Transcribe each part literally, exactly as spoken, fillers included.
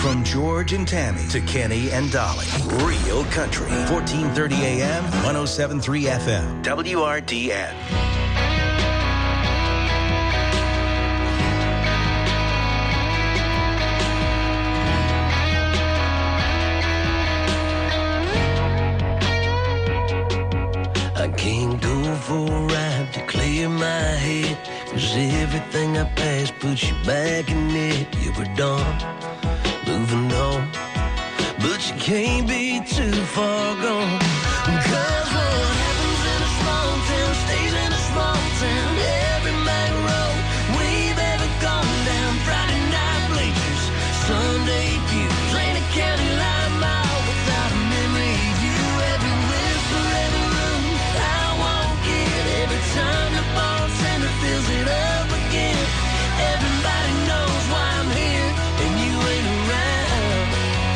From George and Tammy to Kenny and Dolly. Real Country. fourteen thirty A M, one oh seven point three F M. W R D N. I can't go for a ride to clear my head, 'cause everything I pass puts you back in it. You were done, moving on, but you can't be too far gone. 'Cause what happens in a small town stays in a small town. Every back road we've ever gone down. Friday night bleachers, Sunday pews, ain't a county line mile without a memory of you. Every whisper, every room I won't get. Every time the bartender fills it up again. Everybody knows why I'm here and you ain't around.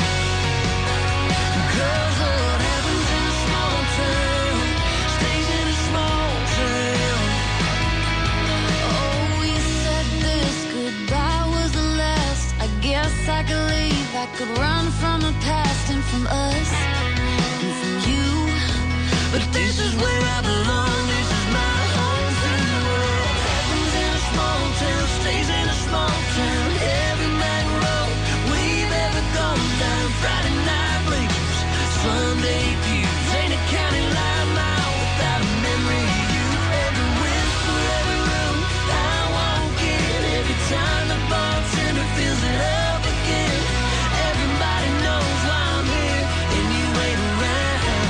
'Cause what happens in a small town stays in a small town. Oh, you said this goodbye was the last. I guess I could leave. I could run from the past and from us and from you. But this is where I belong. This is my home free world. Happens in a small town, stays in a small town. Every back road we've ever gone down. Friday night bleachers, Sunday pews, ain't a county line mile without a memory of you. Every whisper, every room I won't get. Every time the bartender fills it up again. Everybody knows why I'm here and you ain't around.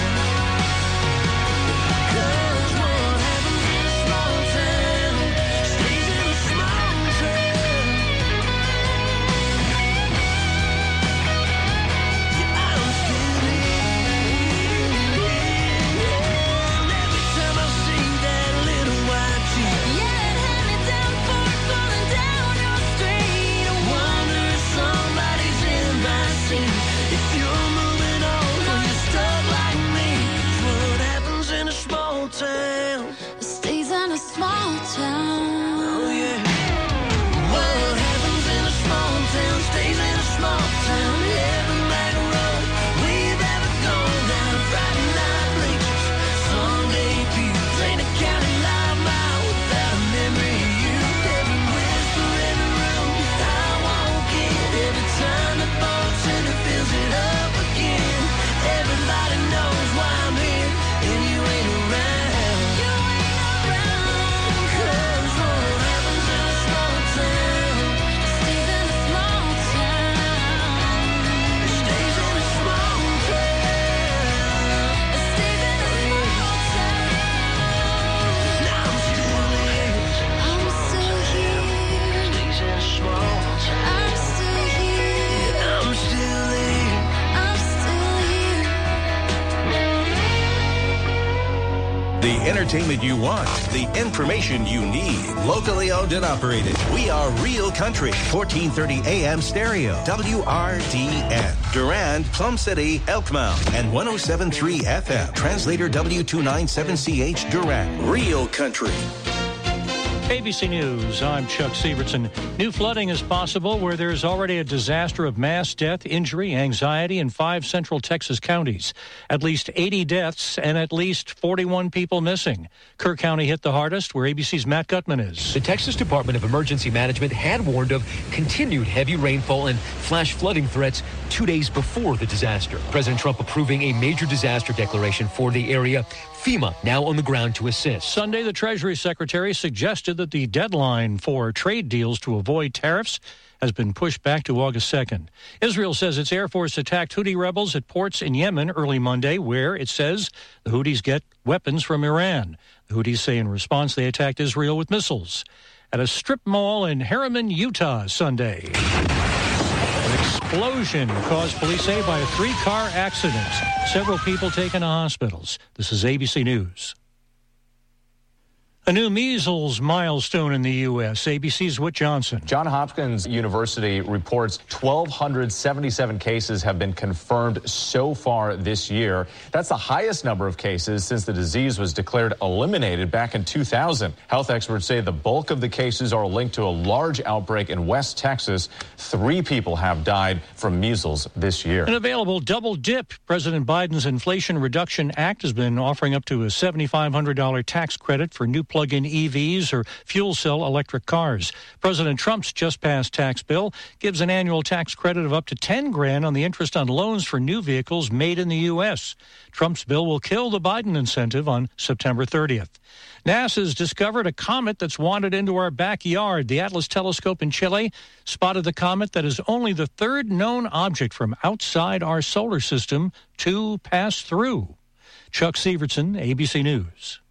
'Cause what happens in a small town stays in a small town. Yeah, I'm still here. And every time I see that little white jeep, Yeah, it had me down for it falling down your street. I wonder if somebody's in my seat. If you're moving on or you're stuck like me. 'Cause what happens in a small town? It stays in a small town. Oh yeah. What happens in a small town stays in a small town. Every back road we've ever gone down. Friday night bleachers, Sunday pews, ain't a county line mile without a memory of you. Every whisper, every room I won't get. Every time the bartender fills it up again. Everybody knows why I'm here and you ain't around. You ain't around. 'Cause what happens in a small town It stays in a small town. stays in a small town. It stays in a small town. Now I'm still here. I'm still here. Stays in a small town. I'm still here. I'm still here. I'm still here. The entertainment you want, the information you need. Locally owned and operated. We are Real Country. fourteen thirty A M stereo. W R D N. Durand, Plum City, Elkmount. And one oh seven point three F M. Translator W two ninety-seven C H Durand. Real Country. A B C News, I'm Chuck Sievertson. New flooding is possible where there's already a disaster of mass death, injury, anxiety in five central Texas counties. At least eighty deaths and at least forty-one people missing. Kerr County hit the hardest, where A B C's Matt Gutman is. The Texas Department of Emergency Management had warned of continued heavy rainfall and flash flooding threats two days before the disaster. President Trump approving a major disaster declaration for the area. FEMA now on the ground to assist. Sunday, the Treasury Secretary suggested that the deadline for trade deals to avoid tariffs has been pushed back to August second. Israel says its Air Force attacked Houthi rebels at ports in Yemen early Monday, where it says the Houthis get weapons from Iran. The Houthis say in response they attacked Israel with missiles. At a strip mall in Harriman, Utah, Sunday, an explosion caused police say by a three-car accident. Several people taken to hospitals. This is A B C News. A new measles milestone in the U S A B C's Whit Johnson. Johns Hopkins University reports one thousand two hundred seventy-seven cases have been confirmed so far this year. That's the highest number of cases since the disease was declared eliminated back in two thousand. Health experts say the bulk of the cases are linked to a large outbreak in West Texas. Three people have died from measles this year. An available double dip. President Biden's Inflation Reduction Act has been offering up to a seven thousand five hundred dollars tax credit for new plug-in E Vs or fuel cell electric cars. President Trump's just passed tax bill gives an annual tax credit of up to ten grand on the interest on loans for new vehicles made in the U S. Trump's bill will kill the Biden incentive on September thirtieth. NASA's discovered a comet that's wandered into our backyard. The Atlas telescope in Chile spotted the comet that is only the third known object from outside our solar system to pass through. Chuck Severson, A B C News.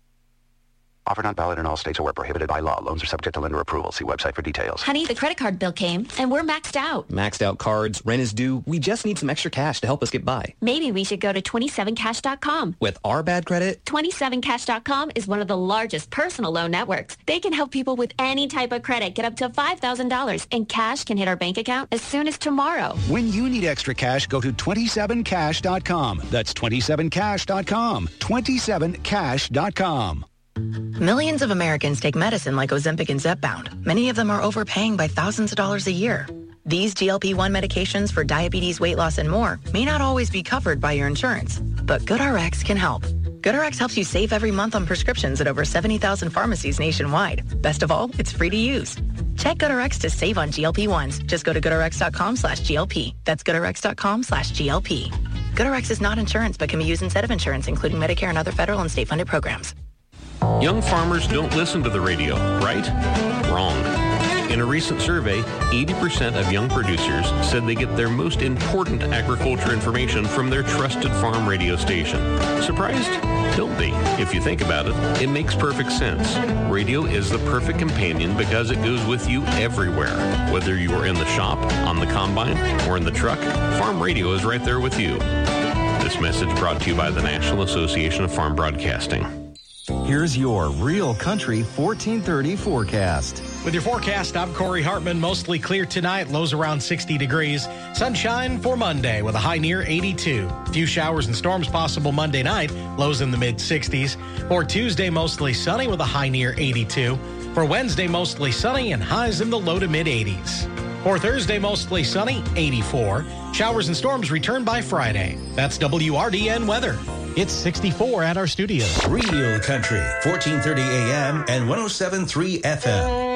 Offer not valid in all states or where prohibited by law. Loans are subject to lender approval. See website for details. Honey, the credit card bill came, and we're maxed out. Maxed out cards, rent is due. We just need some extra cash to help us get by. Maybe we should go to twenty-seven cash dot com. With our bad credit? twenty-seven cash dot com is one of the largest personal loan networks. They can help people with any type of credit get up to five thousand dollars, and cash can hit our bank account as soon as tomorrow. When you need extra cash, go to twenty-seven cash dot com. That's twenty-seven cash dot com. twenty-seven cash dot com. Millions of Americans take medicine like Ozempic and Zepbound. Many of them are overpaying by thousands of dollars a year. These G L P one medications for diabetes, weight loss, and more may not always be covered by your insurance, but GoodRx can help. GoodRx helps you save every month on prescriptions at over seventy thousand pharmacies nationwide. Best of all, it's free to use. Check GoodRx to save on G L P ones. Just go to goodrx dot com slash G L P. That's goodrx dot com slash G L P. GoodRx is not insurance, but can be used instead of insurance, including Medicare and other federal and state-funded programs. Young farmers don't listen to the radio, right? Wrong. In a recent survey, eighty percent of young producers said they get their most important agriculture information from their trusted farm radio station. Surprised? Don't be. If you think about it, it makes perfect sense. Radio is the perfect companion because it goes with you everywhere. Whether you are in the shop, on the combine, or in the truck, farm radio is right there with you. This message brought to you by the National Association of Farm Broadcasting. Here's your Real Country fourteen thirty forecast. With your forecast, I'm Corey Hartman. Mostly clear tonight, lows around sixty degrees. Sunshine for Monday with a high near eighty-two. A few showers and storms possible Monday night, lows in the mid-sixties. For Tuesday, mostly sunny with a high near eighty-two. For Wednesday, mostly sunny and highs in the low to mid-eighties. For Thursday, mostly sunny, eighty-four. Showers and storms return by Friday. That's W R D N weather. It's sixty-four at our studios. Real Country, fourteen thirty A M and one oh seven point three F M.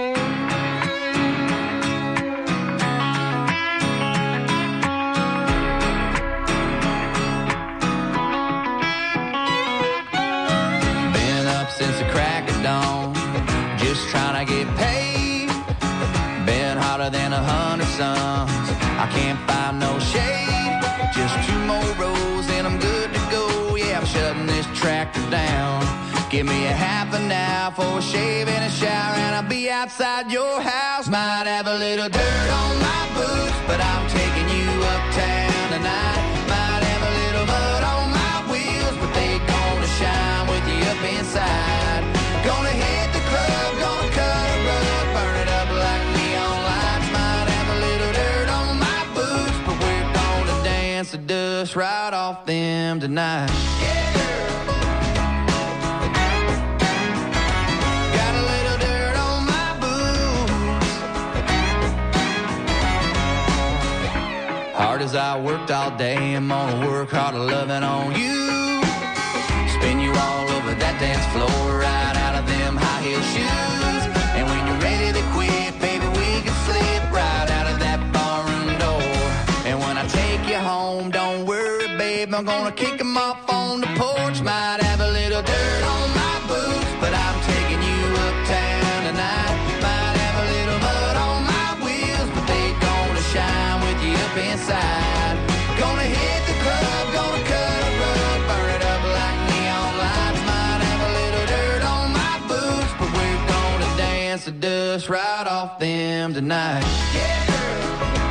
Been up since the crack of dawn, just trying to get paid. Been hotter than a hundred suns, I can't find no shade. Just two more rows and I'm good to go. I'm shutting this tractor down. Give me a half an hour for a shave and a shower, and I'll be outside your house. Might have a little dirt on my boots, but I'm taking you uptown tonight. Might have a little mud on my wheels, but they gonna shine with you up inside. Gonna hit the club, gonna cut a rug, burn it up like neon lights. Might have a little dirt on my boots, but we're gonna dance the dust right off them tonight. Hard as I worked all day, I'm gonna work harder loving on you. Spin you all over that dance floor, right out of them high heel shoes. And when you're ready to quit, baby, we can slip right out of that barroom door. And when I take you home, don't worry, babe, I'm gonna kick them off on the porch. Might have a little dirt on my boots, but I'm taking you uptown tonight. Might have a little mud on my wheels, but they gonna shine with you up inside. Gonna hit the club, gonna cut a rug, burn it up like neon lights. Might have a little dirt on my boots, but we're gonna dance the dust right off them tonight. Yeah, girl.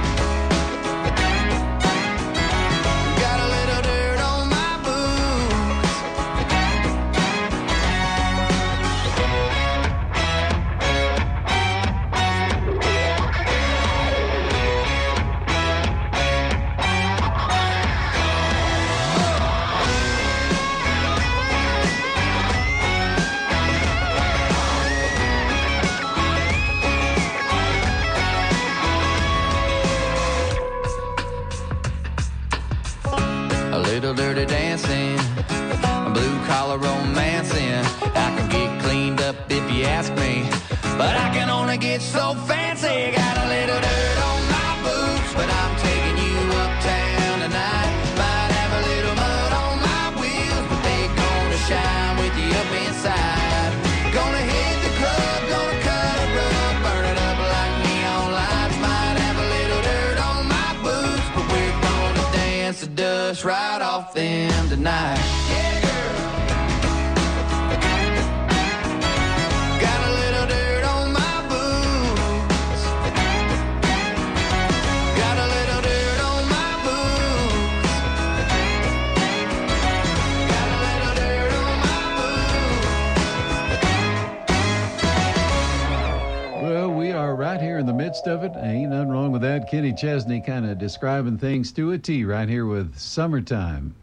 Got a little dirt on my boots. little dirty dancing, blue collar romancing. I can get cleaned up if you ask me, but I can only get so fancy. Got a little dirt on my boots, but I'm taking you uptown tonight. Might have a little mud on my wheels, but they gonna shine with you up inside. Gonna hit the club, gonna cut a rug, burn it up like neon lights. Might have a little dirt on my boots, but we're gonna dance the dust right off them tonight. Yeah, girl. Got a little dirt on my boots. Got a little dirt on my boots. Got a little dirt on my boots. Well, we are right here in the midst of it. Ain't nothing wrong with that. Kenny Chesney kind of describing things to a T right here with Summertime.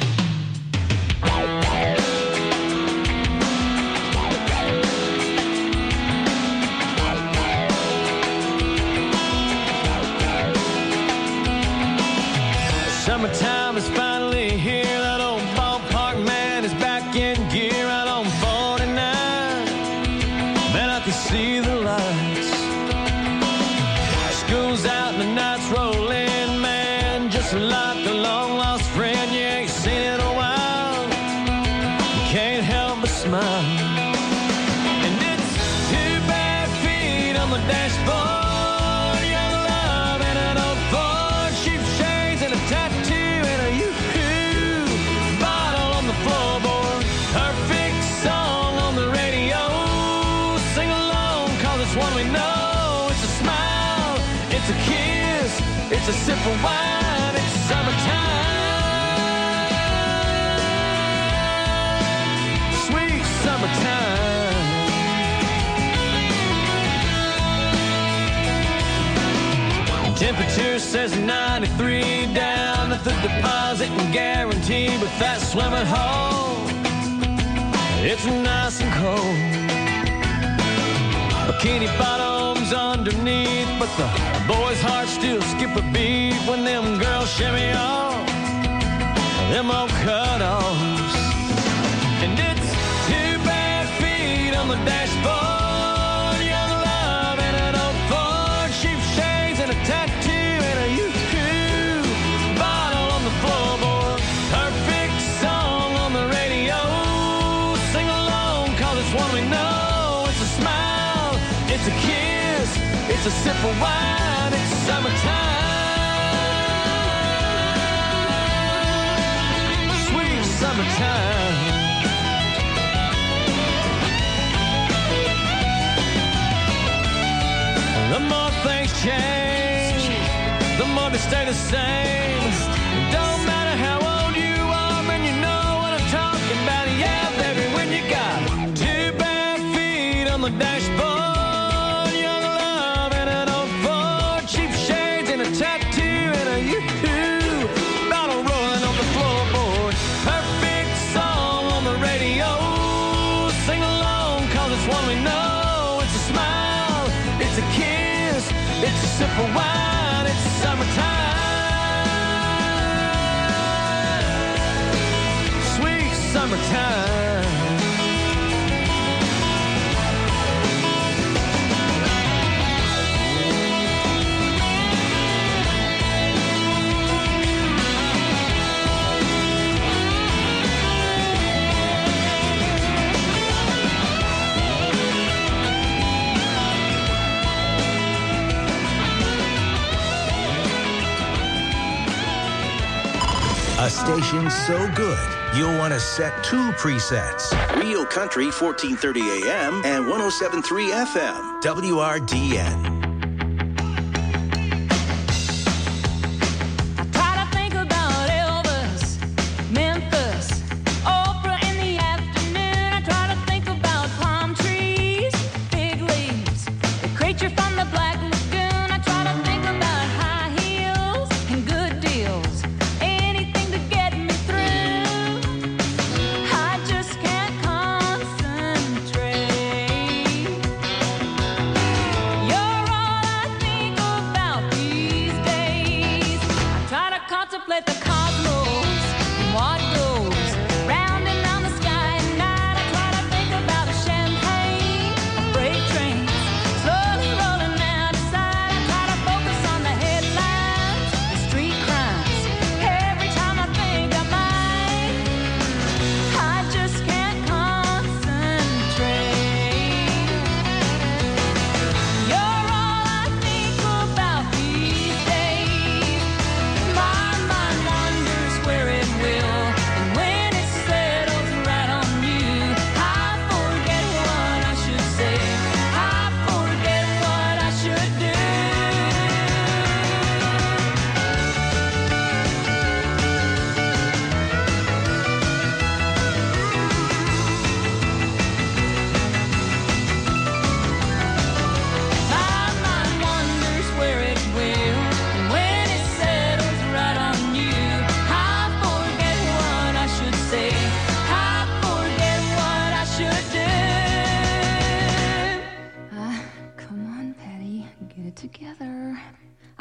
Summertime is finally here. That old ballpark man is back in gear out on forty-nine. Man, I can see the lights. School's out and the nights roll in, man. Just like a long lost friend you ain't seen in a while. You can't help but smile. And it's two bare feet on the dashboard. It's a kiss, it's a sip of wine, it's summertime, sweet summertime. Temperature says ninety-three down at the deposit and guarantee, but that swimming hole, it's nice and cold. Bikini bottoms underneath, but the boys' hearts still skip a beat when them girls shimmy off them old cut-offs. And it's two bare feet on the dashboard, young love and an old Ford, cheap shades and a tattoo and a U-two bottle on the floorboard. Perfect song on the radio, sing along 'cause it's one we know. It's a smile, it's a kiss, it's a sip of wine, it's summertime, sweet summertime. The more things change, the more they stay the same. Don't matter how old you are, man, you know what I'm talking about. Yeah, baby, when you got two bare feet on the dashboard, tattoo and a U-two bottle rolling on the floorboard. Perfect song on the radio, sing along 'cause it's one we know. It's a smile, it's a kiss, it's a sip of wine, it's summertime, sweet summertime. A station so good, you'll want to set two presets. Real Country, fourteen thirty A M and one oh seven point three F M, W R D N. You're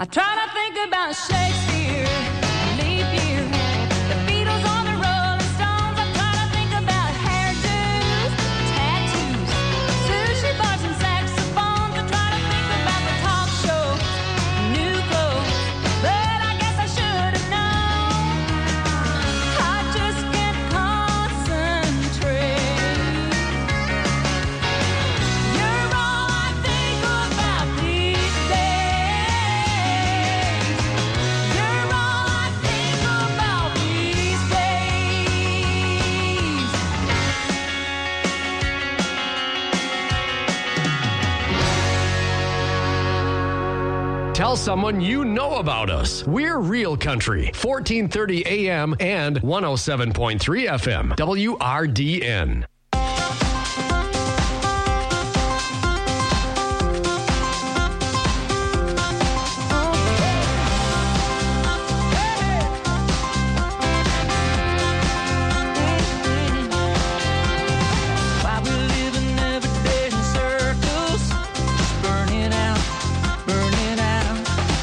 I try to think about Shakespeare, leap year, the Beatles on the Rolling Stones. I try to think about hairdos, tattoos, sushi bars and saxophones. I try to think about the talk show, new clothes, but I guess I should have known. I just can't concentrate. You're all I think about these days. You're all I think about these days. Tell someone you know about us. We're Real Country, fourteen thirty A M and one oh seven point three F M, W R D N. Why we're living every day in circles, just burning out, burning out.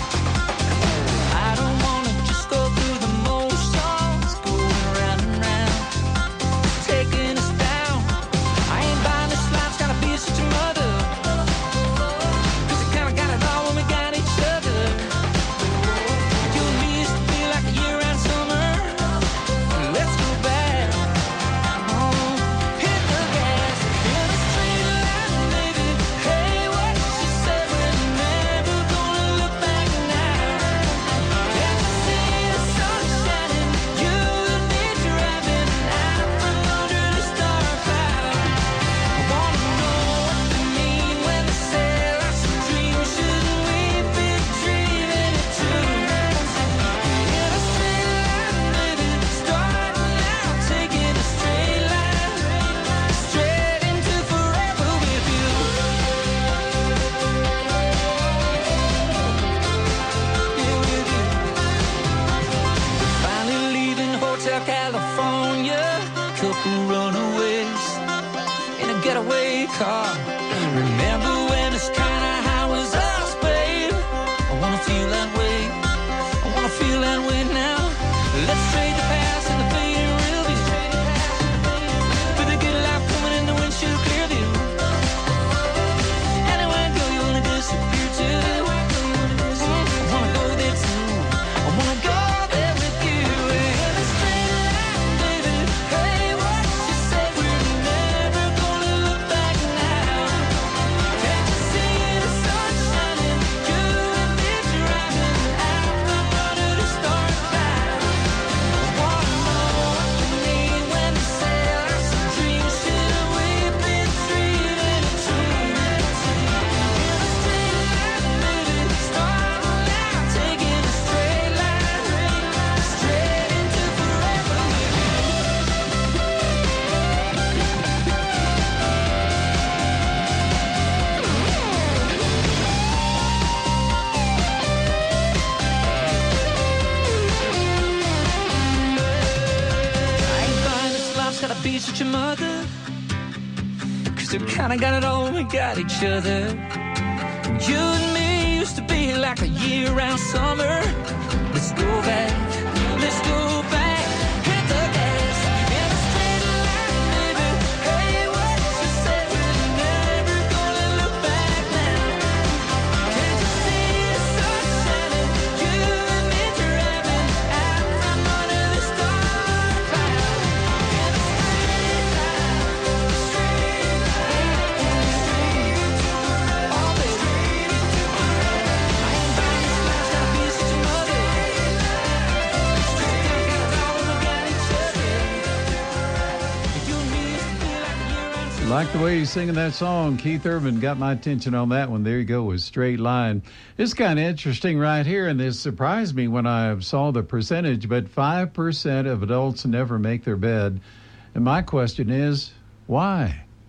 I don't wanna just go through the motions, going round and round, taking us down. I ain't buying this life's gotta be such a mother, 'cause we kinda got it all when we got each other. You and me used to be like a year-round summer. Let's go back. Oh, hit the gas in a straight line, baby. Hey, what she said, we're never gonna look back now. Can't you see the sun shining? You and me driving out from under the star cloud. I wanna know what they mean when they say life's a dream. Shouldn't we be dreaming it too? In a straight line, baby, starting out, taking a straight line, straight into forever with you. Yeah, with you. Finally leaving Hotel California, couple runaways in a getaway car. Remember when it's kinda how was us, babe? I wanna feel that way. I wanna feel that way now. Let's trade the past and the fading real view for the good life coming in the windshield clear view. Anywhere I go, you wanna disappear too. I wanna go there too. I wanna go there with you. In a straight line, baby. Hey, what she said, we're never gonna look back now. Can't you see the sun shining? You and me driving out from under the star cloud. I wanna know what they mean when they say life's a dream. Should we be dreaming it true? In a straight line, baby, starting out, taking a straight line, straight into forever with you. I ain't buying this life's gotta be such a mother, 'cause we kinda got it all when we got each other. You and me used to be like a year-round summer. Let's go back, let's go back, hit the gas in a straight line, baby. Hey, what she said, we're never gonna look back now. Can't you see the sun shining? You and me driving out from under the star cloud. In a straight line, straight line, straight into all the straight into forever. I ain't buying this life's gotta be such a mother. Straight down, got it all when we got each other. You and me used to be like a year-round Like the way he's singing that song. Keith Urban got my attention on that one. There you go, with Straight Line. It's kind of interesting right here, and this surprised me when I saw the percentage, but five percent of adults never make their bed. And my question is, why?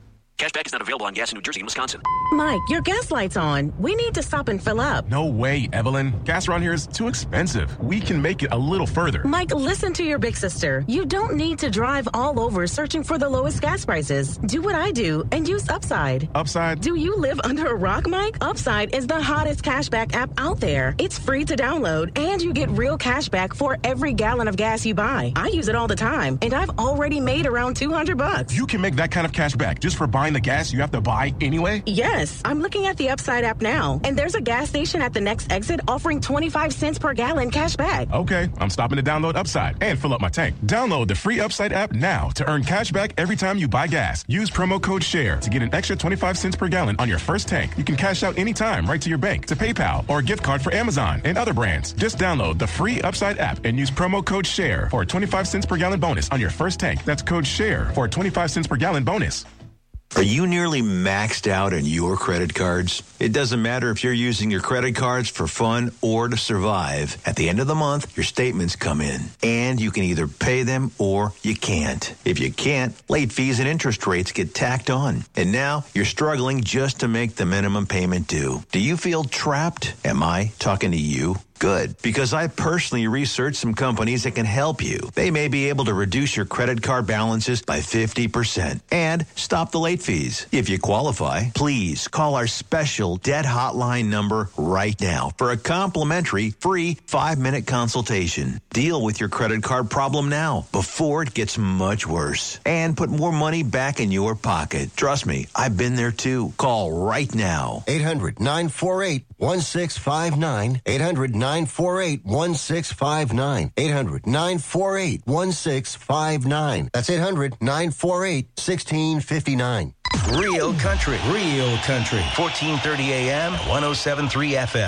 Cashback is not available on gas in New Jersey and Wisconsin. Mike, your gas light's on. We need to stop and fill up. No way, Evelyn. Gas around here is too expensive. We can make it a little further. Mike, listen to your big sister. You don't need to drive all over searching for the lowest gas prices. Do what I do and use Upside. Upside? Do you live under a rock, Mike? Upside is the hottest cashback app out there. It's free to download, and you get real cashback for every gallon of gas you buy. I use it all the time, and I've already made around two hundred bucks. You can make that kind of cash back just for buying the gas you have to buy anyway? Yes. I'm looking at the Upside app now, and there's a gas station at the next exit offering twenty-five cents per gallon cash back. Okay, I'm stopping to download Upside and fill up my tank. Download the free Upside app now to earn cash back every time you buy gas. Use promo code SHARE to get an extra twenty-five cents per gallon on your first tank. You can cash out anytime right to your bank, to PayPal, or a gift card for Amazon and other brands. Just download the free Upside app and use promo code SHARE for a twenty-five cents per gallon bonus on your first tank. That's code SHARE for a twenty-five cents per gallon bonus. Are you nearly maxed out on your credit cards? It doesn't matter if you're using your credit cards for fun or to survive. At the end of the month, your statements come in, and you can either pay them or you can't. If you can't, late fees and interest rates get tacked on. And now you're struggling just to make the minimum payment due. Do you feel trapped? Am I talking to you? Good, because I personally researched some companies that can help you. They may be able to reduce your credit card balances by fifty percent and stop the late fees. If you qualify, please call our special debt hotline number right now for a complimentary free five-minute consultation. Deal with your credit card problem now before it gets much worse and put more money back in your pocket. Trust me, I've been there too. Call right now. eight hundred nine four eight one six five nine. eight hundred nine four eight one six five nine. eight hundred nine four eight one six five nine. That's eight hundred nine four eight one six five nine. Real country. Real country. fourteen thirty A M, one oh seven point three F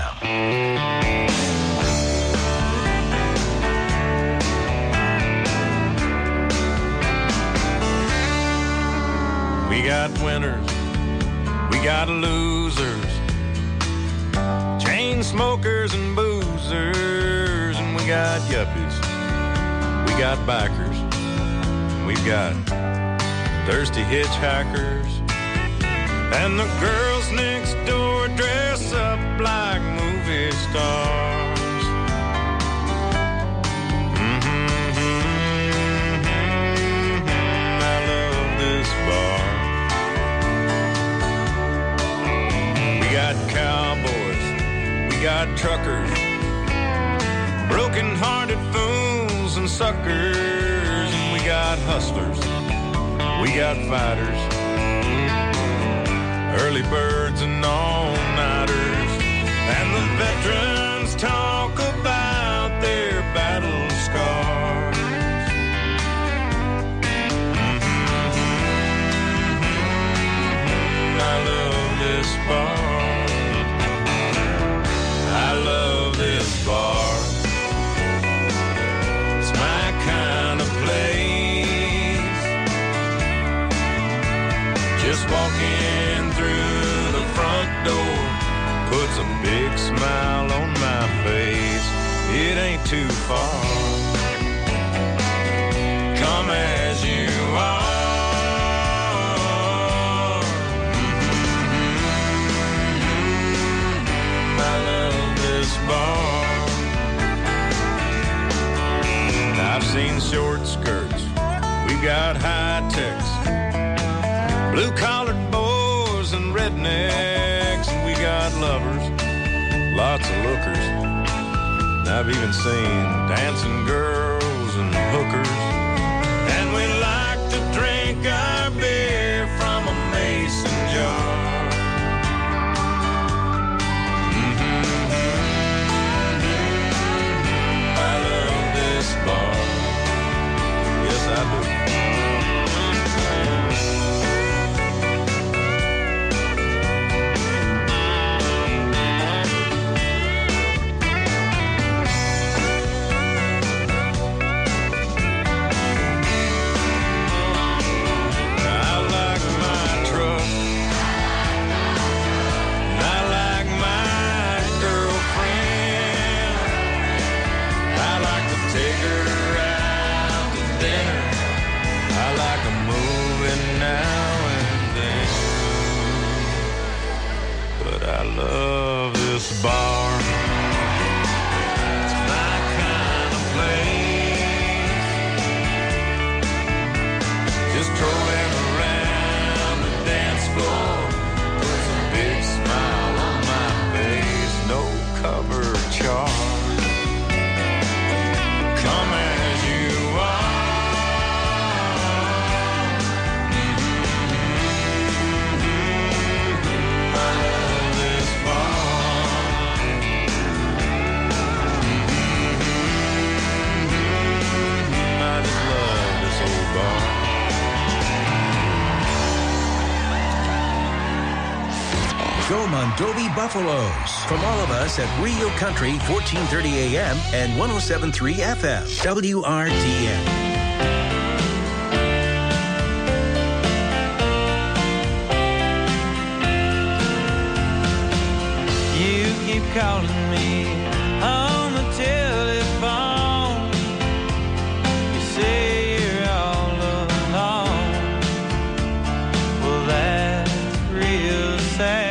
M. We got winners, we got losers, chain smokers and boozers, and we got yuppies, we got bikers, we've got thirsty hitchhikers, and the girls next door dress up like movie stars. Mm-hmm, mm-hmm, I love this bar. We got cowboys, we got truckers, broken-hearted fools and suckers, and we got hustlers, we got fighters, early birds and all-nighters, and the veterans talk about their battle scars. Mm-hmm. I love this bar. I love this bar. It's my kind of place. Just walking through the front door puts a big smile on my face. It ain't too far. Come as you are. Bar. I've seen short skirts, we got high techs, blue-collared boys and rednecks, and we got lovers, lots of lookers. And I've even seen dancing girls and hookers, and we like to drink our beer from a mason jar. Bar. Yes, I do. love this bar. It's my kind of place. Just strolling around the dance floor with a big smile on my face. No cover charge. Come as you are. Go Mondovi Buffaloes. From all of us at Real Country, fourteen thirty A M and one oh seven point three F M, W R D N. You keep calling me on the telephone. You say you're all alone. Well, that's real sad.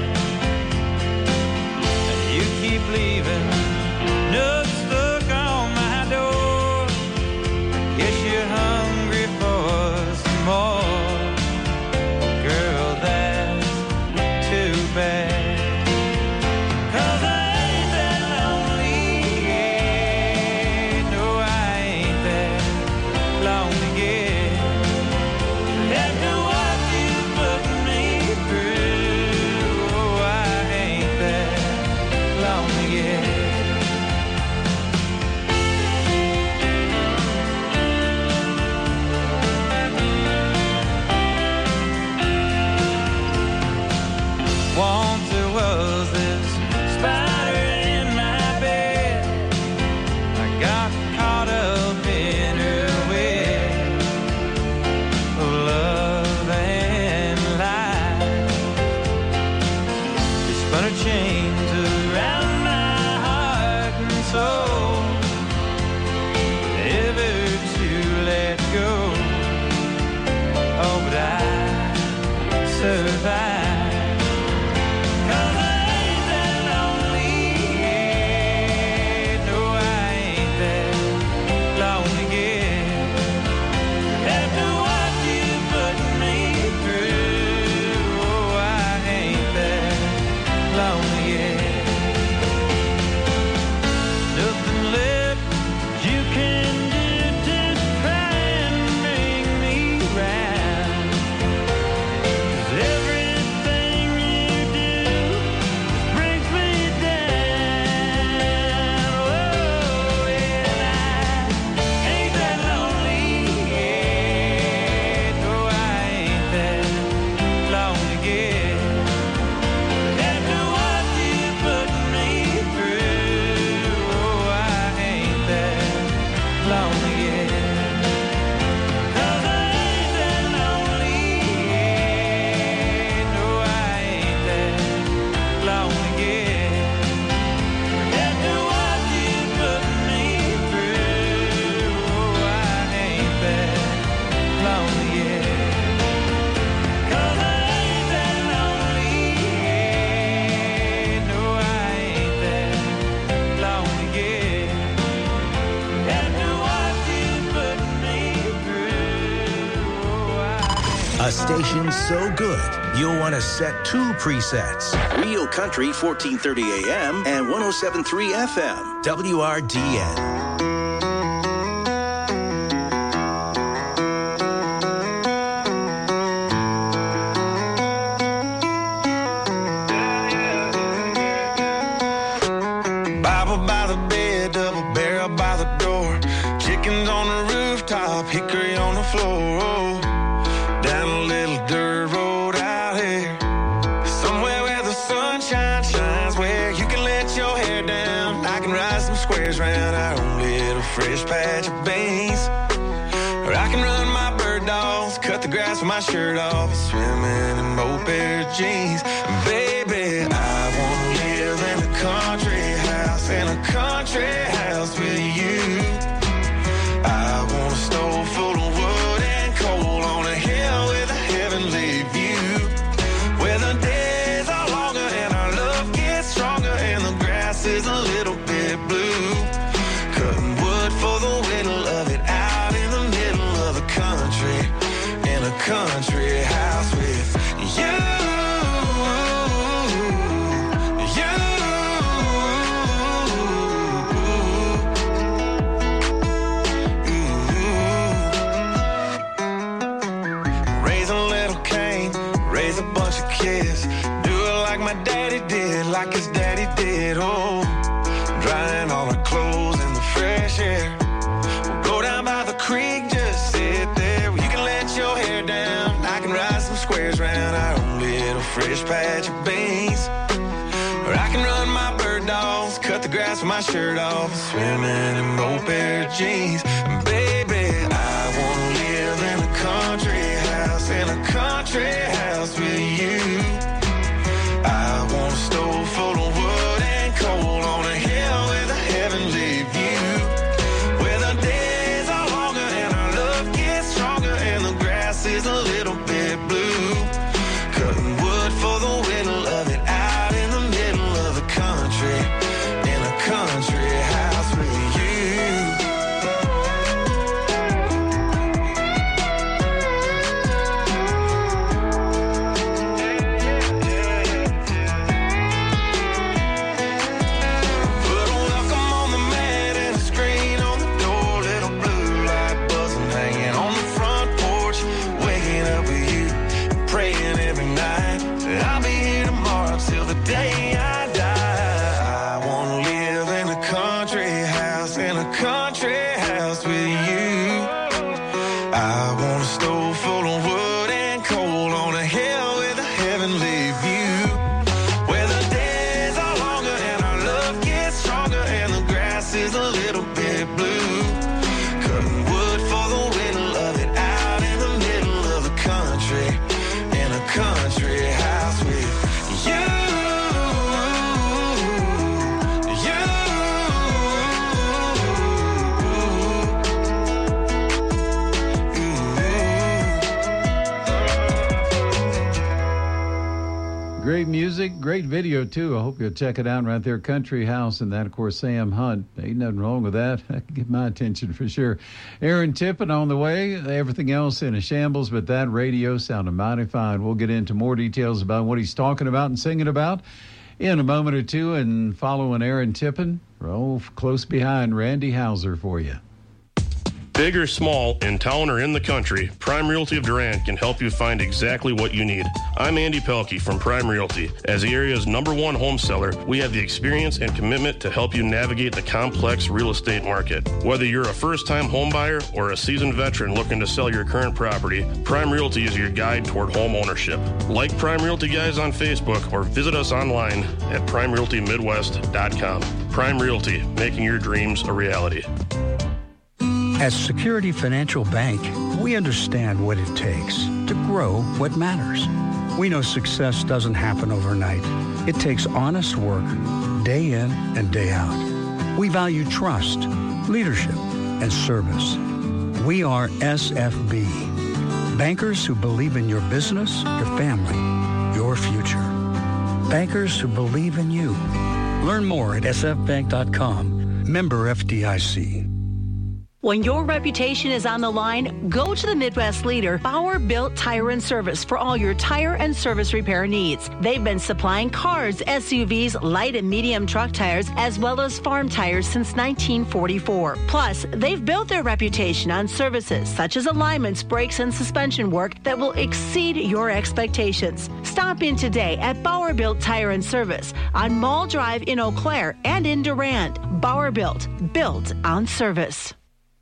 You keep leaving notes stuck on my door. Guess you're hungry for some more. Girl, that's too bad. Once there was this spider in my bed. I got caught up in her web of love and life. She spun her chains around my heart and soul, never to let go. Oh, but I survived. A station so good, you'll want to set two presets. Real Country, fourteen thirty A M and one oh seven point three F M, W R D N. Fresh patch of beans, or I can run my bird dogs, cut the grass with my shirt off, swimming in both pair of jeans. Baby, I wanna live in a country house, in a country house with you. I want a stove full of wood and coal on a hill with a heavenly view, where the days are longer and our love country house with you. Kids, do it like my daddy did, like his daddy did. Oh, drying all our clothes in the fresh air. We'll go down by the creek, just sit there. You can let your hair down, I can ride some squares round our own little fresh patch of beans. Or I can run my bird dogs, cut the grass with my shirt off, swimming in both pair of jeans. Baby, I wanna live in a country house, in a country house with you. I want a stove full of wood and coal on a hill with a heavenly view, where the days are longer and our love gets stronger and the grass is a little bit blue. Cutting wood for the whittle of it out in the middle of the country, in a country house with you. Day I die, I wanna live in a country house, in a country house with you. I want a stove full of wood and coal on a hill with a heavenly view, where the days are longer and our love gets stronger and the grass is a little bit blue. Cutting wood for the whittle of it out in the middle of the country, in a country house with you. Great music, great video, too. I hope you'll check it out right there. Country House, and that, of course, Sam Hunt. Ain't nothing wrong with that. That can get my attention for sure. Aaron Tippin on the way. Everything else in a shambles, but that radio sounded mighty fine. We'll get into more details about what he's talking about and singing about in a moment or two. And following Aaron Tippin, roll close behind Randy Hauser for you. Big or small, in town or in the country, Prime Realty of Durand can help you find exactly what you need. I'm Andy Pelkey from Prime Realty. As the area's number one home seller, we have the experience and commitment to help you navigate the complex real estate market. Whether you're a first-time home buyer or a seasoned veteran looking to sell your current property, Prime Realty is your guide toward home ownership. Like Prime Realty Guys on Facebook or visit us online at prime realty midwest dot com. Prime Realty, making your dreams a reality. At Security Financial Bank, we understand what it takes to grow what matters. We know success doesn't happen overnight. It takes honest work, day in and day out. We value trust, leadership, and service. We are S F B, bankers who believe in your business, your family, your future. Bankers who believe in you. Learn more at s f bank dot com. Member F D I C. When your reputation is on the line, go to the Midwest leader, Bauer Built Tire and Service, for all your tire and service repair needs. They've been supplying cars, S U Vs, light and medium truck tires, as well as farm tires since nineteen forty-four. Plus, they've built their reputation on services such as alignments, brakes, and suspension work that will exceed your expectations. Stop in today at Bauer Built Tire and Service on Mall Drive in Eau Claire and in Durand. Bauer Built, built on service.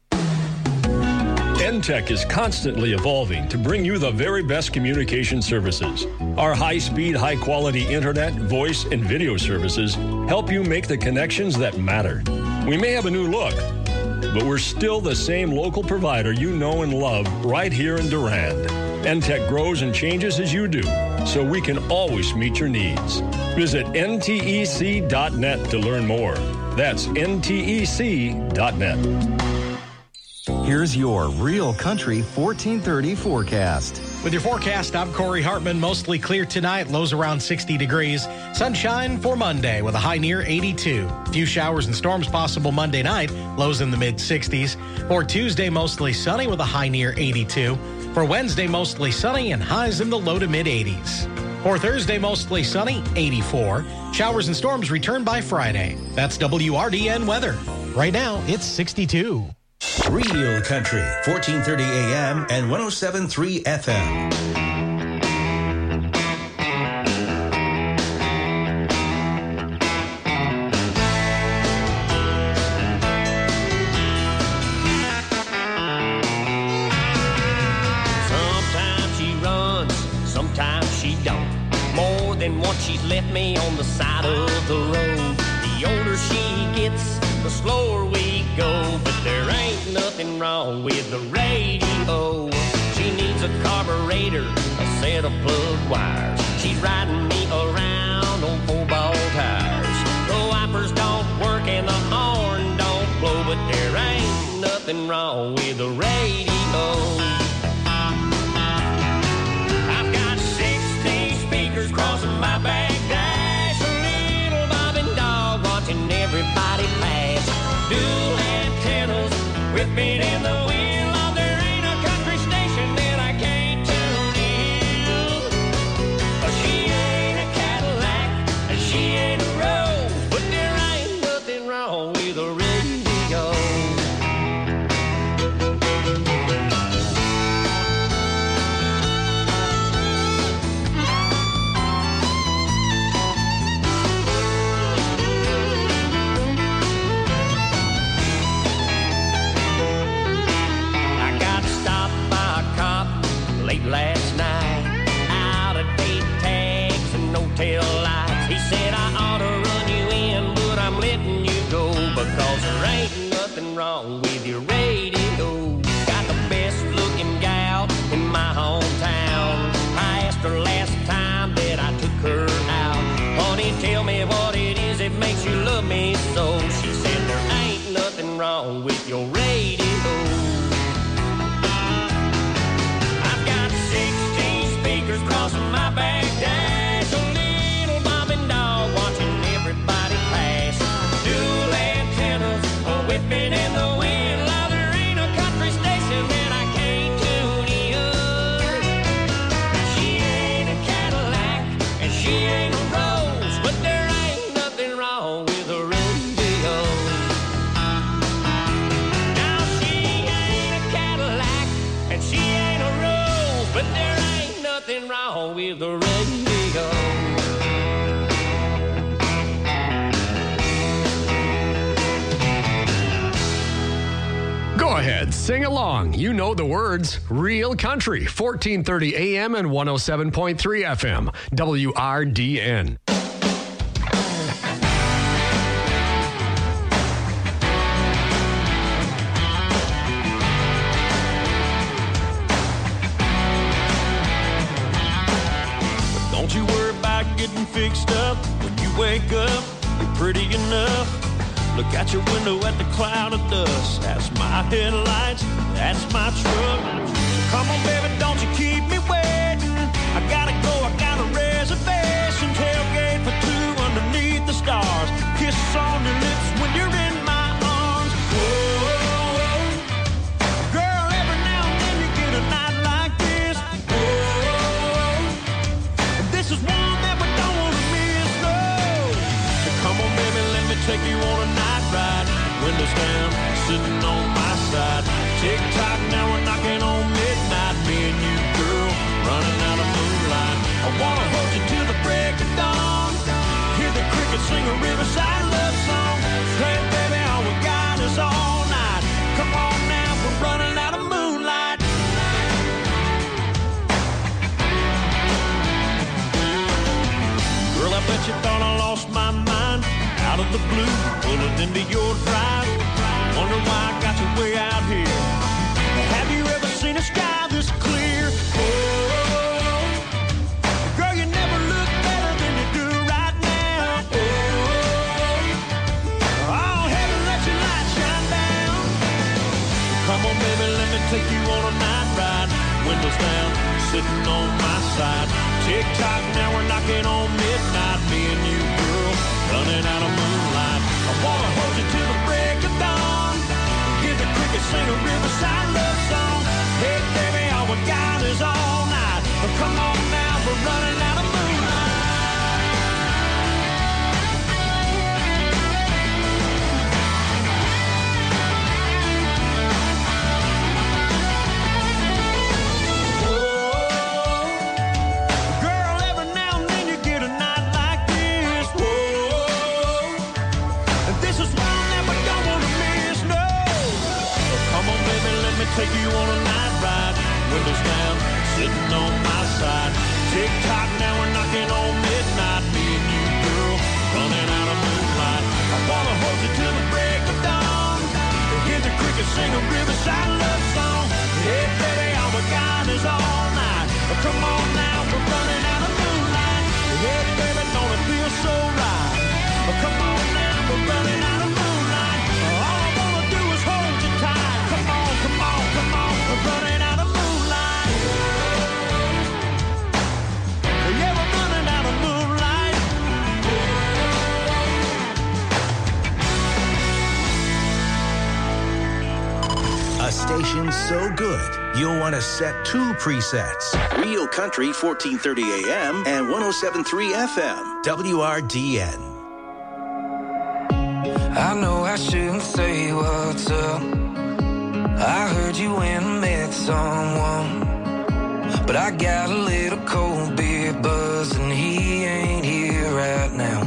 N Tech is constantly evolving to bring you the very best communication services. Our high-speed, high-quality internet, voice, and video services help you make the connections that matter. We may have a new look, but we're still the same local provider you know and love right here in Durand. N Tech grows and changes as you do, so we can always meet your needs. Visit N T E C dot net to learn more. That's N T E C dot net. Here's your Real Country fourteen thirty forecast. With your forecast, I'm Corey Hartman. Mostly clear tonight, lows around sixty degrees. Sunshine for Monday with a high near eighty-two. A few showers and storms possible Monday night, lows in the mid sixties. For Tuesday, mostly sunny with a high near eighty-two. For Wednesday, mostly sunny and highs in the low to mid eighties. For Thursday, mostly sunny, eighty-four. Showers and storms return by Friday. That's W R D N weather. Right now, it's sixty-two. Real Country, fourteen thirty A M and one oh seven point three F M. Sometimes she runs, sometimes she don't. More than once she's left me on the side of the road. The older she gets, the slower we go, but there ain't nothing wrong with the radio. She needs a carburetor, a set of plug wires. She's riding me around on four-ball tires. The wipers don't work and the horn don't blow, but there ain't nothing wrong with the radio. I've got sixty speakers crossing my back dash, a little bobbing dog watching everybody pass. Dual antennas whipping in the wind. Oh, there ain't a country station that I can't tune in. Oh, she ain't a Cadillac and she ain't a Rose, but there ain't nothing wrong with a radio. Last night, out of date tags and no tail lights. He said I ought to run you in, but I'm letting you go because there ain't nothing wrong with your radio. Got the best looking gal in my hometown. I asked her last time that I took her out, honey, tell me what it is that makes you love me so. She said there ain't nothing wrong with your radio. Crossing my back dash, a little bobbing dog watching everybody pass. Dual antennas whipping in the wind. Now there ain't a country station that I can't tune in. She ain't a Cadillac and she ain't a Rose, but there ain't nothing wrong with a radio. Now she ain't a Cadillac and she ain't a Rose, but there ain't nothing wrong with the radio. Go ahead, sing along. You know the words. Real Country, fourteen thirty A M and one oh seven point three F M, W R D N. Don't you worry about getting fixed up. When you wake up, you're pretty enough. Look out your window at the cloud of dust. That's my headlights, that's my truck. So come on, baby, don't you keep me waiting. I gotta go, I got a reservation. Tailgate for two underneath the stars. Kisses on your lips when you're in my arms. Whoa, girl, every now and then you get a night like this. Whoa, this is one that we don't want to miss, no. So come on, baby, let me take you on a night ride. Windows down, sitting on my side. Tick tock, now we're knocking on midnight. Me and you, girl, running out of moonlight. I wanna hold you till the break of dawn. Hear the crickets sing a riverside love song. Hey, baby, all we got is all night. Come on now, we're running out of moonlight. Girl, I bet you thought I lost my mind. Out of the blue, pulling into your drive. Wonder why I got you way out here. Have you ever seen a sky this clear? Oh, girl, you never look better than you do right now. Oh, oh, heaven, let your light shine down. Come on, baby, let me take you on a night ride. Windows down, sitting on my side. Tick-tock, now we're knocking on midnight. Me and you, girl, running out of moonlight. I wanna hold you till the break of dawn. Hear the crickets sing a riverside love song. Hey, baby, all we got is all night. But come on now, we're running out of take you on a night ride, windows down, sitting on my side. Tick-tock, now we're knocking on midnight. Me and you, girl, running out of moonlight. I wanna hold you till the break of dawn. Hear the crickets sing a riverside love song. Hey, baby, all we got is all night. But come on now, we're running out of moonlight. Hey, baby, don't it feel so right? But come on now, we're running out of moonlight. All I wanna do is hold you tight. Come on, come on, come on, we're running out of moonlight. Yeah, we're running out of moonlight. A station so good, you'll want to set two presets. Real Country, fourteen thirty A M and one oh seven point three F M, W R D N. I know I shouldn't say what's up. I heard you went and met someone, but I got a little cold beer buzz and he ain't here right now.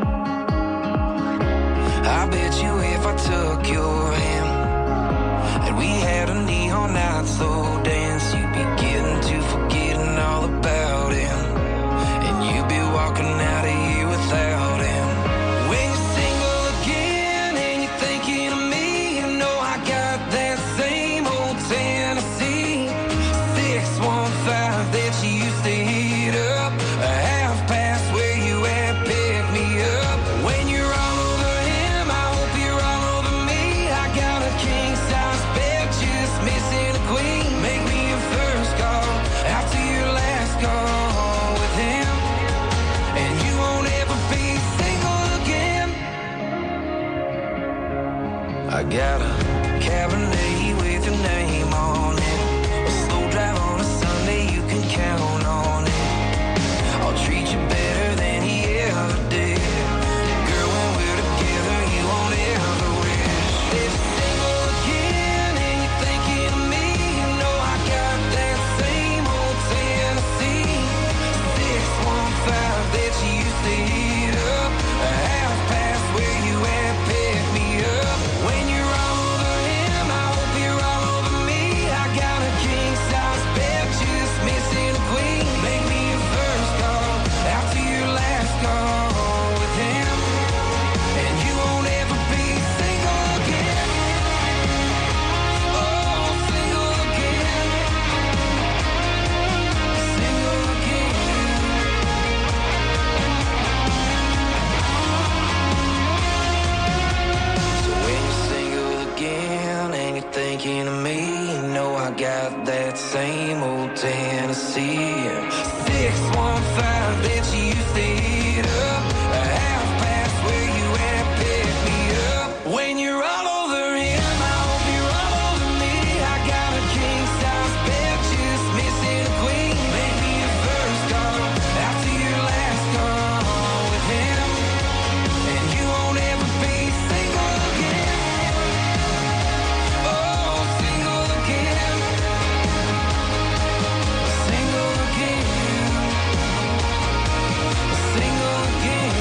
I bet you if I took your hand and we had a neon night slow dance, you'd be getting to forgetting all about him, and you'd be walking out of here without him. When you're single again and you're thinking of me, you know I got that same old Tennessee six one five that you used to hit up, a half past where you at, pick me up. When you're all over him, I hope you're all over me. I got a king size bed, just missing a queen. Make me your first call after your last call with him, and you won't ever be single again. I got a Cabernet with your name on it, a slow drive on a Sunday, you can count on it. I'll treat you better than he ever did. Girl, when we're together, you won't ever wish. If you're single again and you're thinking of me, you know I got that same old Tennessee six one five that you used to hit up, a half past where you at, pick me up. When you're all over him, I hope you're all over me. I got a king size bed, just missing a queen. Make me your first call after your last call with him, and you won't ever be single again. Oh, single again. Single again. So when you're single again and you're thinking of me, you know I got that same old Tennessee six one five that you used to hit up, a half past where you at, pick me up. When you're all over him, I hope you're all over me. I got a king size bed, just missing a queen. Make me your first call after your last call with him, and you won't ever be single again. Oh, single again. Single again. Single again.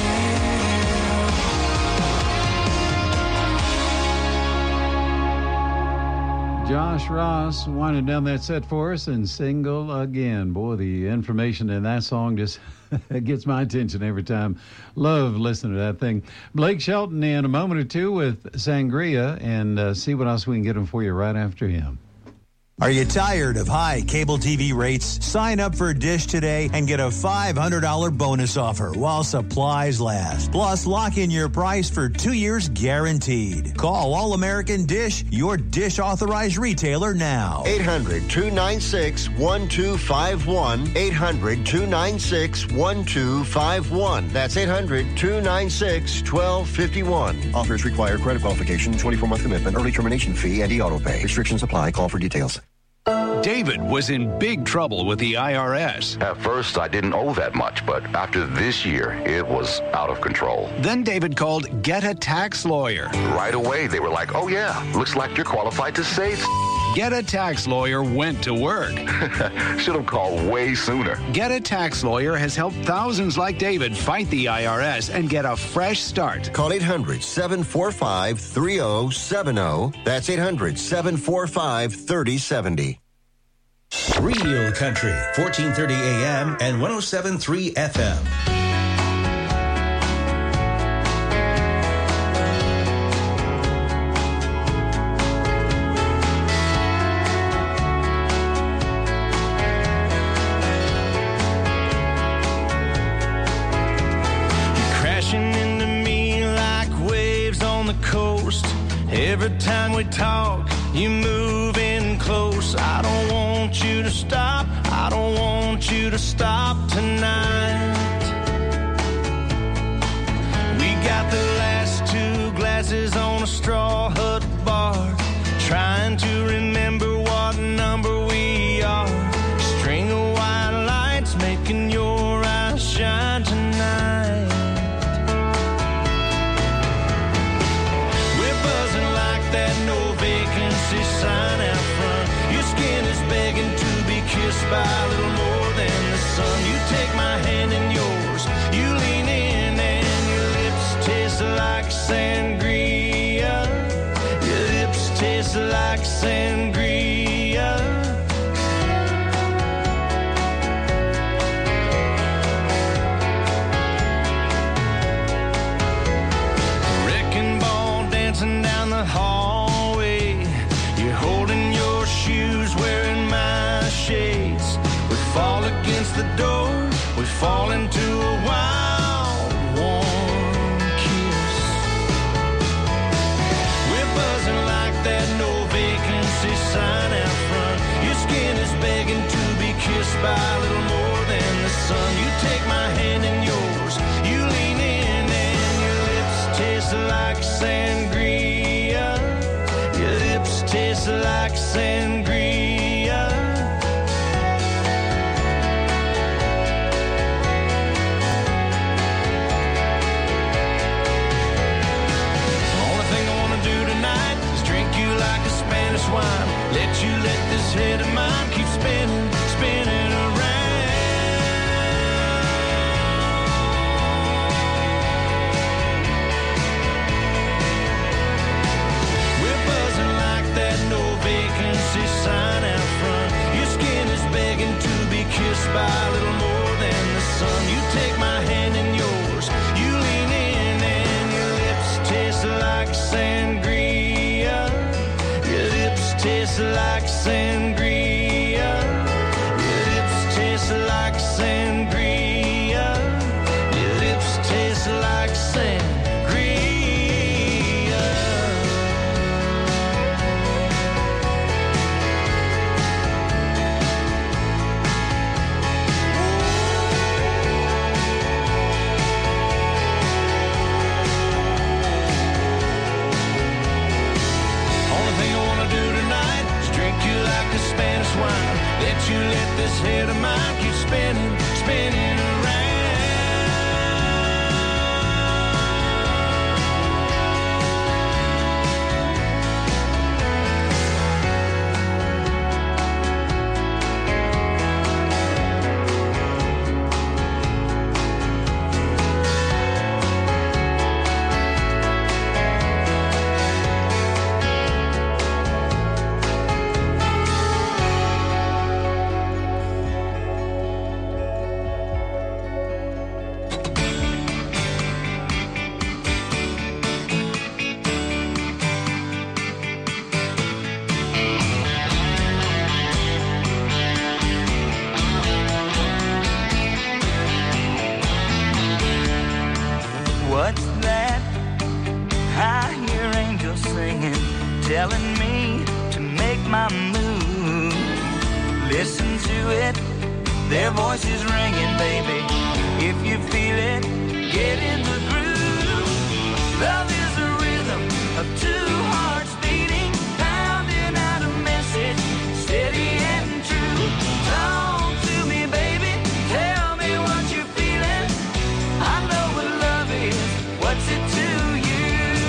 Josh Ross winding down that set for us, and Single Again. Boy, the information in that song just gets my attention every time. Love listening to that thing. Blake Shelton in a moment or two with Sangria, and uh, see what else we can get him for you right after him. Are you tired of high cable T V rates? Sign up for Dish today and get a five hundred dollars bonus offer while supplies last. Plus, lock in your price for two years guaranteed. Call All American Dish, your Dish authorized retailer now. eight hundred, two nine six, one two five one. eight hundred, two nine six, one two five one. That's eight hundred, two nine six, one two five one. Offers require credit qualification, twenty-four month commitment, early termination fee, and e-auto pay. Restrictions apply. Call for details. David was in big trouble with the I R S. At first, I didn't owe that much, but after this year, it was out of control. Then David called Get a Tax Lawyer. Right away, they were like, oh yeah, looks like you're qualified to save. Get a Tax Lawyer went to work. Should have called way sooner. Get a Tax Lawyer has helped thousands like David fight the I R S and get a fresh start. Call eight hundred, seven four five, three zero seven zero. That's eight hundred, seven four five, three zero seven zero. Real Country, fourteen thirty A M and one oh seven point three F M. Crashing into me like waves on the coast. Every time we talk, you move in close. I don't want you to stop. I don't want you to stop tonight. We got the last two glasses on a straw hut bar, trying to remember what number we are. String of white lights making your eyes shine tonight. That no vacancy sign out front. Your skin is begging to be kissed by a little more than the sun. You take my hand in yours, you lean in, and your lips taste like sangria. Your lips taste like sangria. Wrecking ball dancing down the hall. Wearing my shades, we fall against the door, we fall into a wild, warm kiss. We're buzzing like that no vacancy sign out front. Your skin is begging to be kissed by a little more than the sun. You take my hand in yours, you lean in, and your lips taste like sangria. Your lips taste like sangria. Wine. Let you let this head of mine keep spinning, spinning around. We're buzzing like that no vacancy sign out front. Your skin is begging to be kissed by a little more than the sun. You take my hand in yours, you lean in, and your lips taste like sangria. Tastes like sangria. Your lips taste like sangria. Your lips taste like sangria. Only thing I wanna do tonight, you like a Spanish wine. Let you let this head of mine keep spinning, spinning around. my mood. Listen to it, their voices ringing, baby. If you feel it, get in the groove. Love is a rhythm of two hearts beating, pounding out a message, steady and true. Talk to me, baby, tell me what you're feeling. I know what love is, what's it to you?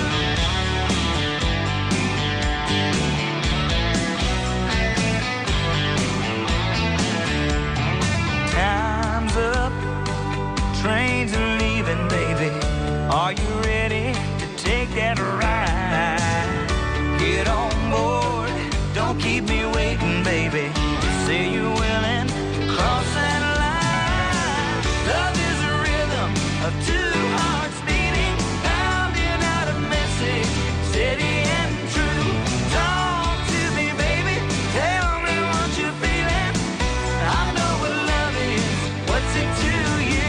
Time's up, trains are leaving, baby. Are you ready to take that ride? Get on board, don't keep me waiting, baby. Say you're willing, cross that line. Love is a rhythm of two hearts beating, pounding out a message, steady and true. Talk to me, baby, tell me what you're feeling. I know what love is, what's it to you?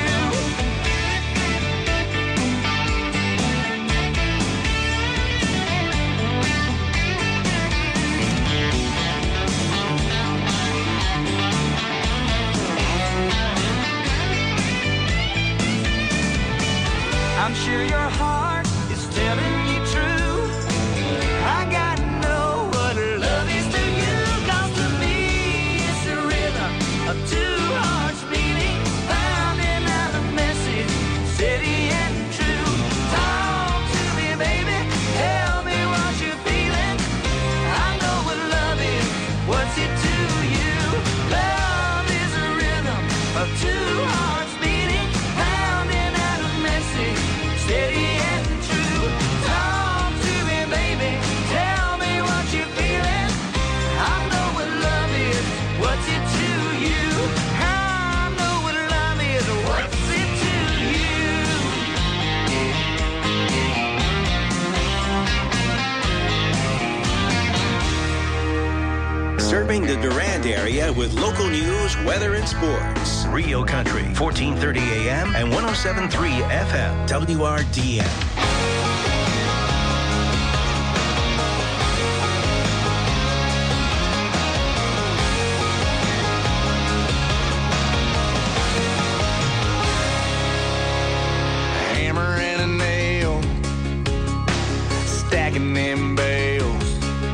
I'm sure your heart is telling you true. I gotta know what love is to you. 'Cause to me it's a rhythm of two hearts beating, pounding out a message, steady and true. Talk to me, baby, tell me what you're feeling. I know what love is, what's it to you? Love is a rhythm of two hearts beating, pounding out a message, steady and true. Talk to me, baby, tell me what you're feeling. I know what love is, what's it to you? I know what love is, what's it to you? Serving the Durand area with local news, weather, and sports. Rio Country, fourteen thirty A M and one oh seven point three F M, W R D N. Hammer and a nail, stacking them bales.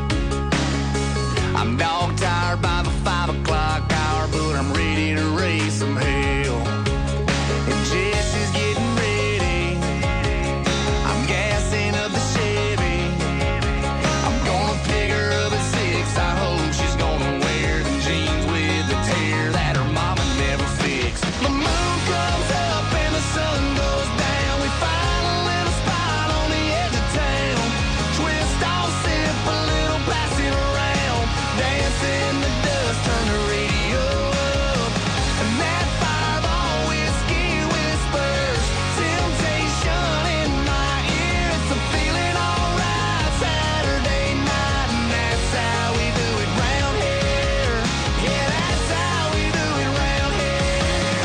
I'm dog tired by the five o'clock hour, but I'm ready to raise some hell. And Jesse's getting ready. I'm gassing up the Chevy. I'm gonna pick her up at six. I hope she's gonna wear the jeans with the tear that her mama never fixed. The moon comes up and the sun goes down. We find a little spot on the edge of town. Twist off, sip a little, pass it around. Dance in the dust, turn the radio up. And that fireball whiskey whispers temptation in my ear. It's a feeling alright Saturday night, and that's how we do it round here. Yeah, that's how we do it round here.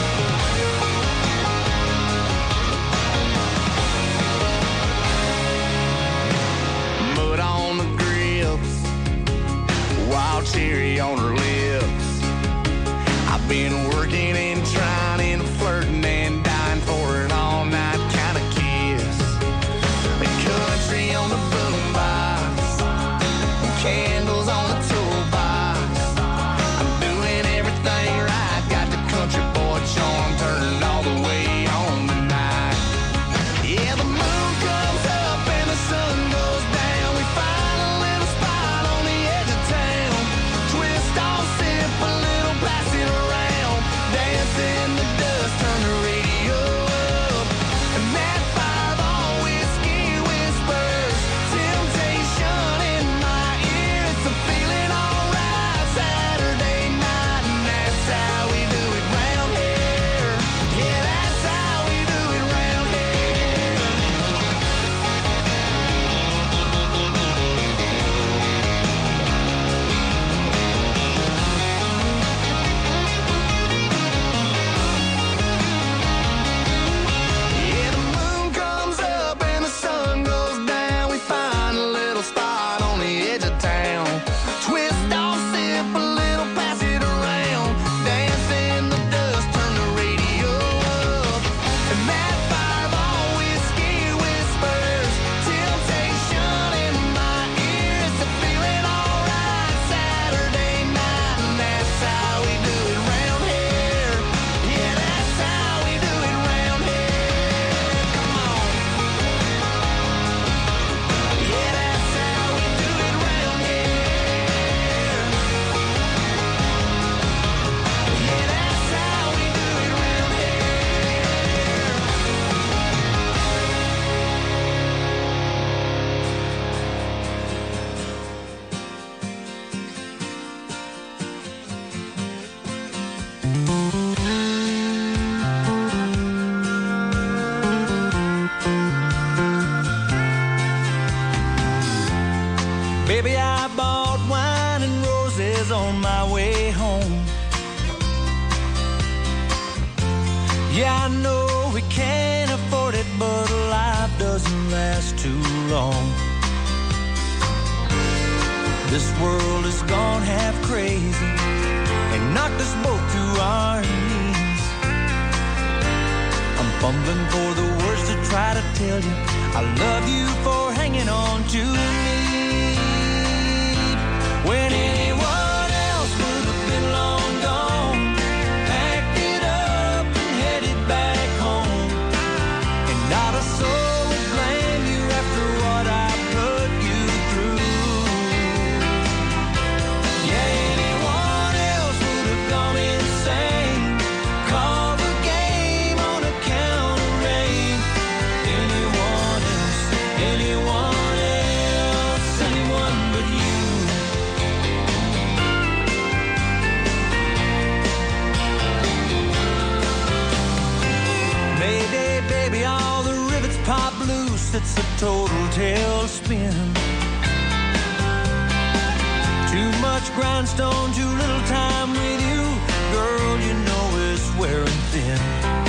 Mud on the grips, wild cherry on her lips. I've been working and trying and flirting and dying for an all-night kind of kiss. The country on the boombox, candles on the toolbox. I'm doing everything right, got the country boy charm turned all the way on tonight. Yeah, the moon comes up and the sun goes down. We find a little spot on the edge of town. Twist off, sip a little, pass it around. on my way home. Yeah, I know we can't afford it, but life doesn't last too long. This world has gone half crazy and knocked us both to our knees. I'm fumbling for the words to try to tell you I love you for hanging on to me. When anyone else would have been long gone, packed it up and headed back home, and not a soul would blame you after what I put you through. Yeah, anyone else would have gone insane, called the game on account of rain. Anyone else, anyone else, anyone but you. Mayday, baby, all the rivets pop loose. It's a total tailspin. Too much grindstone, too little time with you. Girl, you know it's wearing thin.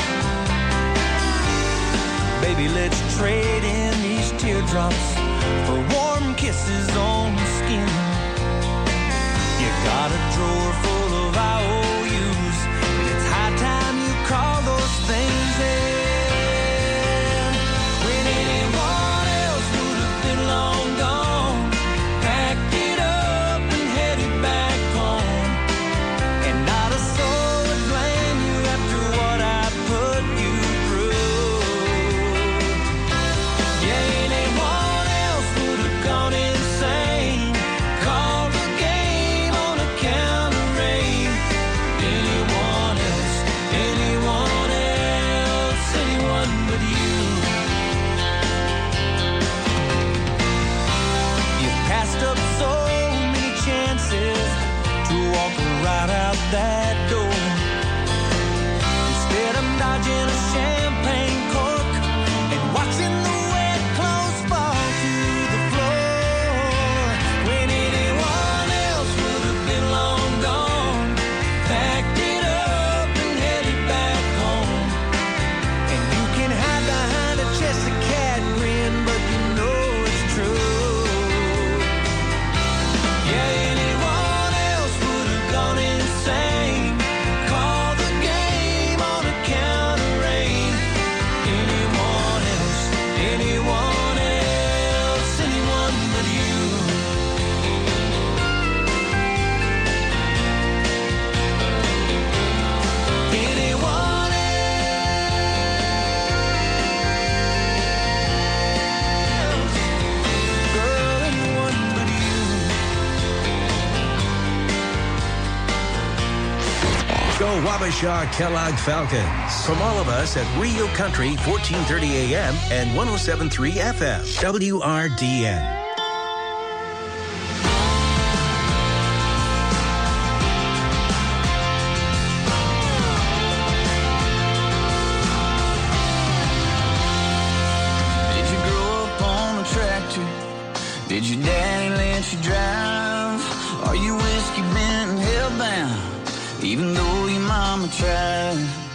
Baby, let's trade in these teardrops for warm kisses on the skin. You got a drawer full of I O Us, and it's high time you call those things in. When anyone else would have been long gone, packed it up and headed back home, and not a soul would blame you after what I put you through. Yeah, anyone else would have gone insane, called the game on account of rain. Anyone else, anyone else, anyone but you. You've passed up so many chances to walk right out that door. Instead of dodging a champagne cork and watching the wet clothes fall to the floor. When anyone else would have been long gone, packed it up and headed back home. And you can hide behind a Cheshire cat grin, but you know it's true. Yeah, anyone else would have gone insane, called the game on account of rain. Anyone else, anyone else, anyone but you. Anyone else, girl, anyone but you. Go Wabasha Kellogg Falcons. From all of us at Real Country, fourteen thirty A M and one oh seven point three F M, W R D N. Did you grow up on a tractor? Did your daddy let you drive? Are you whiskey bent and hellbound, even though your mama tried?